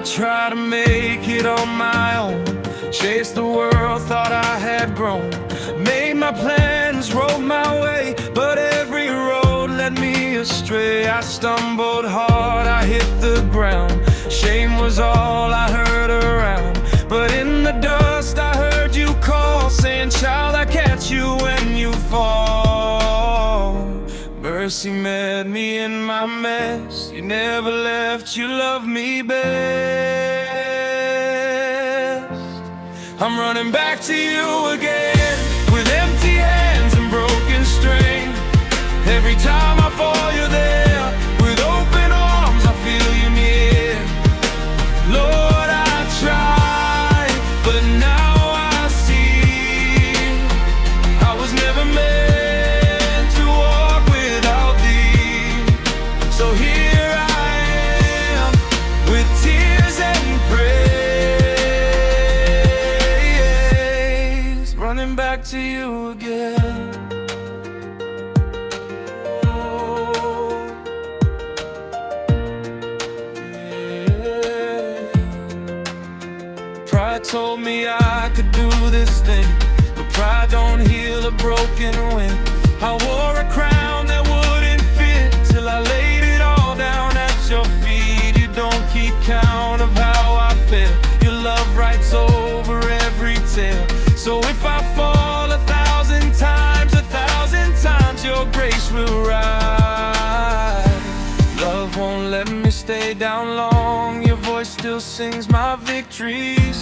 tried to make it on my own. Chased the world, thought I had grown. Made my plans, rode my way, but every road led me astray. I stumbled hard, I hit the ground. Shame was all I heard around. But in the dust I heard you call, saying, child, I catch you when you fall. Mercy met me in my mess. You never left, you loved me best. I'm running back to you again, with empty hands and broken strength. Every time I fall, you're there. With open arms, I feel you near. Lord, I tried, but now I see I was never meant to walk without thee. So here I am, with tears and praise, running back to you again. Pride told me I could do this thing, but pride don't heal a broken wing. I wore a crown that wouldn't fit, till I laid it all down at your feet. You don't keep count of how I feel. Your love writes over every tale. So if I fall 1,000 times, 1,000 times, your grace will rise. Love won't let me stay down long. Your voice still sings my victory